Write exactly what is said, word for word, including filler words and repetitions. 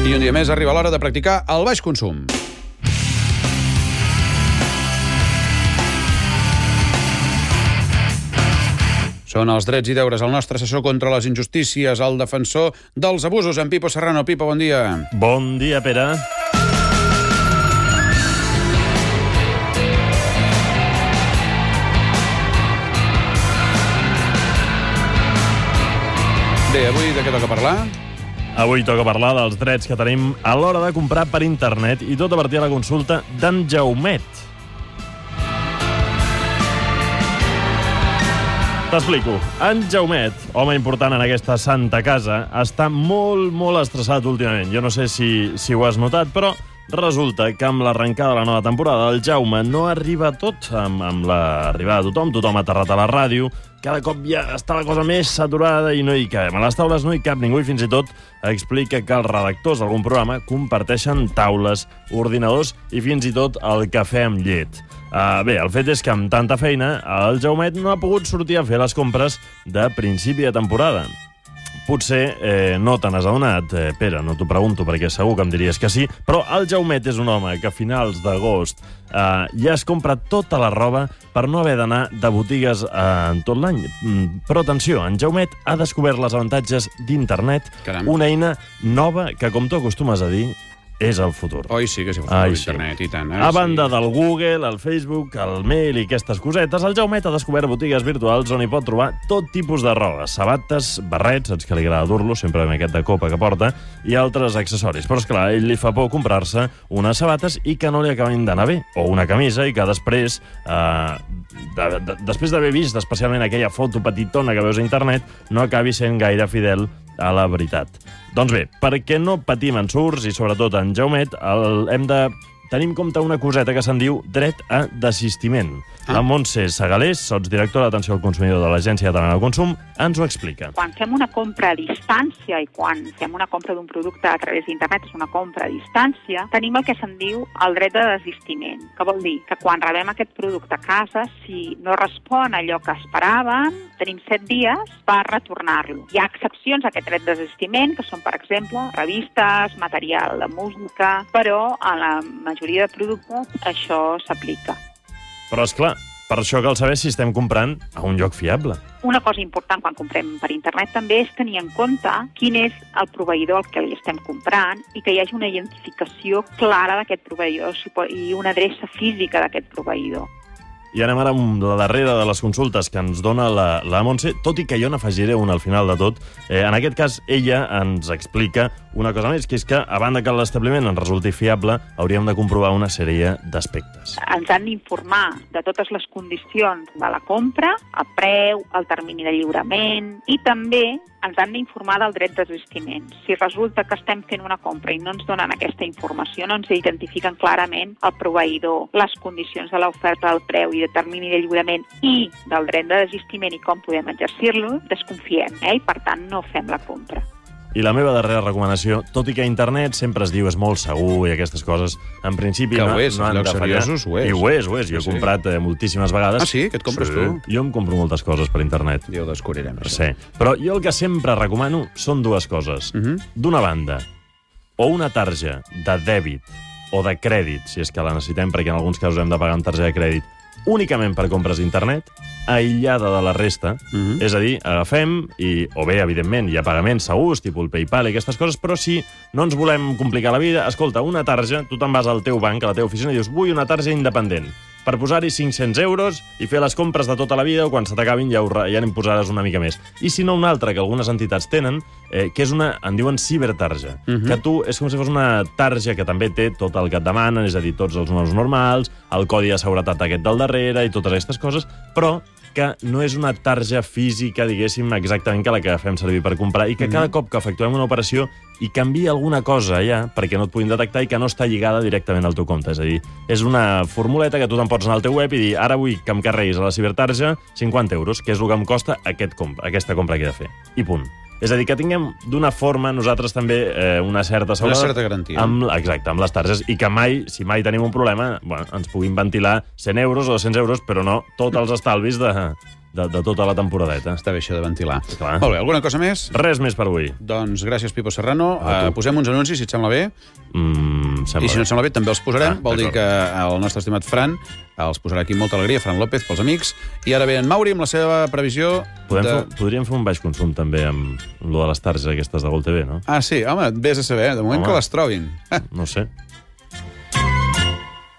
I un dia més arriba l'hora de practicar el baix consum. Són els drets i deures, el nostre assessor contra les injustícies, el defensor dels abusos, en Pipo Serrano. Pipo, bon dia. Bon dia, Pere. Bé, avui de què toca parlar? Avui toca parlar dels drets que tenim a l'hora de comprar per internet i tot a partir de la consulta d'en Jaumet. T'explico. En Jaumet, home important en aquesta santa casa, està molt, molt estressat últimament. Jo no sé si, si ho has notat, però resulta que amb l'arrencada de la nova temporada el Jaume no arriba a tot amb, amb l'arribada de tothom. Tothom ha aterrat a la ràdio. Cada cop ja està la cosa més saturada i no hi cabem. A les taules no hi cap ningú i fins i tot explica que els redactors d'algun programa comparteixen taules, ordinadors i fins i tot el cafè amb llet. Uh, bé, el fet és que amb tanta feina el Jaumet no ha pogut sortir a fer les compres de principi de temporada. Potser eh, no te n'has adonat, eh, Pere, no t'ho pregunto perquè segur que em diries que sí, però el Jaumet és un home que a finals d'agost eh, ja es compra tota la roba per no haver d'anar de botigues eh, en tot l'any. Mm, però atenció, en Jaumet ha descobert els avantatges d'internet, una eina nova que, com tu acostumes a dir, és el futur. Oi, sí que sí, el internet, sí. I tant. Eh? A banda sí. del Google, el Facebook, el mail i aquestes cosetes, el Jaumet ha descobert botigues virtuals on hi pot trobar tot tipus de roba, sabates, barrets, saps que li agrada dur-lo, sempre amb aquest de copa que porta, i altres accessoris. Però, esclar, a ell li fa por comprar-se unes sabates i que no li acabin d'anar bé, o una camisa, i que després, eh, de, de, després d'haver vist especialment aquella foto petitona que veus a internet, no acabi sent gaire fidel a la veritat. Doncs bé, perquè no patim ensurts, i sobretot en Jaumet, el, hem de tenir en compte una coseta que se'n diu dret a desistiment. Ah. La Montse Segalés, sotsdirectora d'atenció al consumidor de l'Agència Catalana del Consum, ens ho explica. Quan fem una compra a distància i quan fem una compra d'un producte a través d'internet, és una compra a distància, tenim el que se'n diu el dret de desistiment. Que vol dir? Que quan rebem aquest producte a casa, si no respon a allò que esperàvem, tenim set dies per retornar-lo. Hi ha excepcions a aquest dret de desistiment, que són, per exemple, revistes, material de música, però a la majoria de productes això s'aplica. Però, esclar, per això cal saber si estem comprant a un lloc fiable. Una cosa important quan comprem per internet també és tenir en compte quin és el proveïdor al que li estem comprant i que hi hagi una identificació clara d'aquest proveïdor i una adreça física d'aquest proveïdor. I anem ara amb la darrera de les consultes que ens dona la, la Montse, tot i que jo n'afegiré una al final de tot. Eh, en aquest cas, ella ens explica una cosa més, que és que, a banda que l'establiment ens resulti fiable, hauríem de comprovar una sèrie d'aspectes. Ens han d'informar de totes les condicions de la compra, el preu, el termini de lliurament, i també ens han d'informar del dret de desistiment. Si resulta que estem fent una compra i no ens donen aquesta informació, no ens identifiquen clarament el proveïdor, les condicions de l'oferta, del preu i de termini de lliurament i del dret de desistiment i com podem exercir-lo, desconfiem, eh? I per tant no fem la compra. I la meva darrera recomanació, tot i que internet sempre es diu és molt segur i aquestes coses, en principi que no, ho és, no han de fallar. Seriosos, ho és. I ho és, ho és. Jo he sí. comprat eh, moltíssimes vegades. Ah, sí? Què et compres sí. tu? Jo em compro moltes coses per internet. Ja ho descobrirem. Sí. Però jo el que sempre recomano són dues coses. Uh -huh. D'una banda, o una tarja de dèbit o de crèdit, si és que la necessitem, perquè en alguns casos hem de pagar amb tarja de crèdit, únicament per compres d'internet, aïllada de la resta. Uh-huh. És a dir, agafem, i, o bé, evidentment, hi ha pagaments segurs, tipus el PayPal i aquestes coses, però si no ens volem complicar la vida, escolta, una tarja, tu te'n vas al teu banc, a la teva oficina, i dius, vull una tarja independent, per posar-hi cinc-cents euros i fer les compres de tota la vida, o quan se t'acabin ja, ja n'hi posaràs una mica més. I si no, una altra que algunes entitats tenen, eh, que és una, en diuen cibertarja, uh-huh. que tu és com si fos una tarja que també té tot el que et demanen, és a dir, tots els números normals, el codi de seguretat aquest del darrere i totes aquestes coses, però que no és una tarja física, diguéssim, exactament que la que fem servir per comprar, i que mm. cada cop que efectuem una operació hi canvia alguna cosa allà perquè no et puguin detectar i que no està lligada directament al teu compte. És a dir, és una formuleta que tu te'n pots anar al teu web i dir ara vull que em carreguis a la cibertarja cinquanta euros, que és el que em costa aquest comp aquesta compra que he de fer. I punt. És a dir, que tinguem d'una forma nosaltres també eh, una certa seguretat... Una certa garantia. Amb, exacte, amb les targes. I que mai, si mai tenim un problema, bueno, ens puguin ventilar cent euros o dos-cents euros, però no tots els estalvis de, de, de tota la temporadeta. Està bé això de ventilar. Clar. Molt bé, alguna cosa més? Res més per avui. Doncs gràcies, Pipo Serrano. Uh, posem uns anuncis, si et sembla bé. Mm, sembla I si no bé. et sembla bé, també els posarem. Ah, Vol dir d'acord. que el nostre estimat Fran els posarà aquí amb molta alegria, Fran López, pels amics. I ara ve en Mauri amb la seva previsió Podem de... fer, podríem fer un baix consum també amb lo de les targes aquestes de Gol T V, no? Ah, sí, home, vés a saber. De moment Home. que les trobin. No sé.